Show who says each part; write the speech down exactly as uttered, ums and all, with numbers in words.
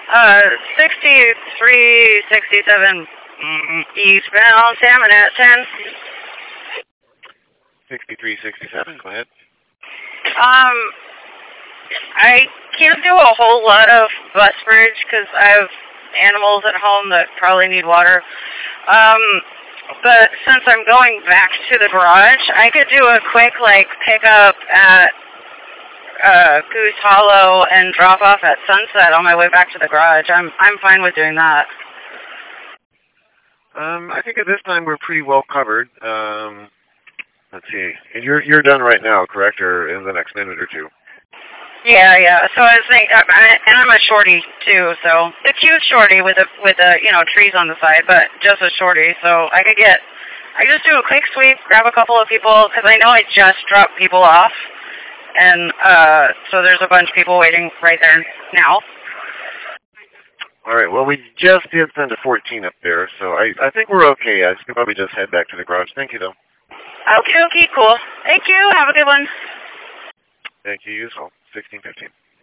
Speaker 1: Uh, sixty-three sixty-seven mm, eastbound, salmon at ten.
Speaker 2: sixty-three sixty-seven, go ahead.
Speaker 1: Um, I can't do a whole lot of bus bridge because I have animals at home that probably need water. Um, but since I'm going back to the garage, I could do a quick, like, pickup at uh, Goose Hollow and drop off at Sunset on my way back to the garage. I'm I'm fine with doing that.
Speaker 2: Um, I think at this time we're pretty well covered. Um, let's see. And you're you're done right now, correct? Or in the next minute or two?
Speaker 1: Yeah, yeah. So I was thinking, and I'm a shorty too. So a cute shorty with a with a you know trees on the side, but just a shorty. So I could get, I could just do a quick sweep, grab a couple of people because I know I just dropped people off, and uh, so there's a bunch of people waiting right there now.
Speaker 2: All right. Well, we just did send a fourteen up there, so I I think we're okay. I can probably just head back to the garage. Thank you, though.
Speaker 1: Okay, okay, cool. Thank you. Have a good one.
Speaker 2: Thank you. You as well. sixteen fifteen.